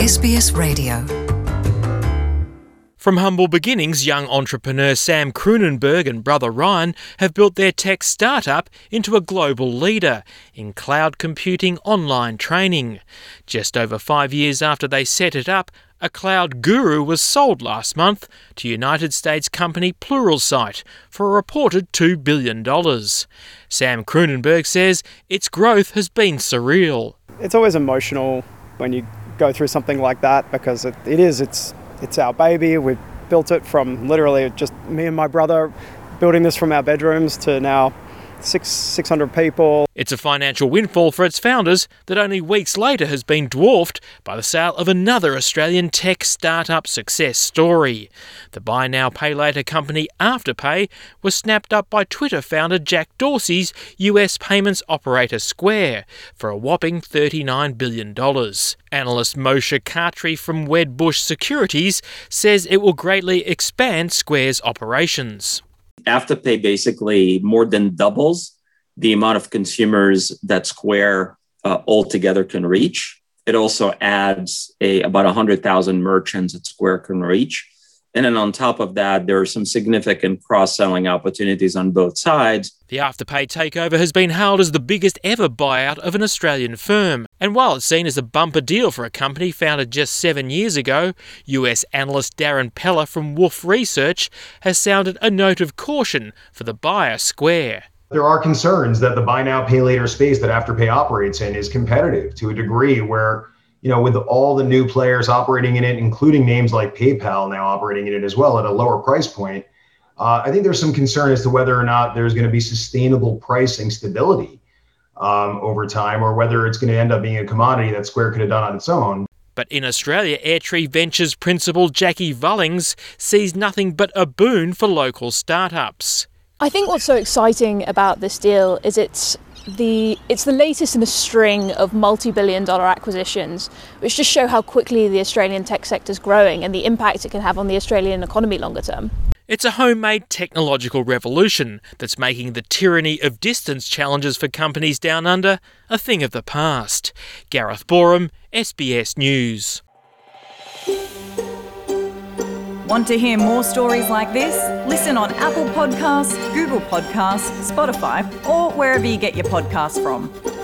SBS Radio. From humble beginnings, young entrepreneur Sam Kroonenberg and brother Ryan have built their tech startup into a global leader in cloud computing online training. Just over 5 years after they set it up, a cloud guru was sold last month to United States company Pluralsight for a reported $2 billion. Sam Kroonenberg says its growth has been surreal. It's always emotional when you go through something like that because it's our baby. We've built it from literally just me and my brother building this from our bedrooms to now 600 people. It's a financial windfall for its founders that only weeks later has been dwarfed by the sale of another Australian tech startup success story. The buy now pay later company Afterpay was snapped up by Twitter founder Jack Dorsey's US payments operator Square for a whopping $39 billion. Analyst Moshe Khatri from Wedbush Securities says it will greatly expand Square's operations. Afterpay basically more than doubles the amount of consumers that Square altogether can reach. It also adds about 100,000 merchants that Square can reach. And then on top of that, there are some significant cross-selling opportunities on both sides. The Afterpay takeover has been hailed as the biggest ever buyout of an Australian firm. And while it's seen as a bumper deal for a company founded just 7 years ago, US analyst Darren Peller from Wolf Research has sounded a note of caution for the buyer Square. There are concerns that the buy now, pay later space that Afterpay operates in is competitive to a degree where, with all the new players operating in it, including names like PayPal now operating in it as well at a lower price point, I think there's some concern as to whether or not there's going to be sustainable pricing stability over time, or whether it's going to end up being a commodity that Square could have done on its own. But in Australia, Airtree Ventures principal Jackie Vullings sees nothing but a boon for local startups. I think what's so exciting about this deal is it's the latest in a string of multi-billion-dollar acquisitions, which just show how quickly the Australian tech sector is growing and the impact it can have on the Australian economy longer term. It's a homemade technological revolution that's making the tyranny of distance challenges for companies down under a thing of the past. Gareth Boreham, SBS News. Want to hear more stories like this? Listen on Apple Podcasts, Google Podcasts, Spotify, or wherever you get your podcasts from.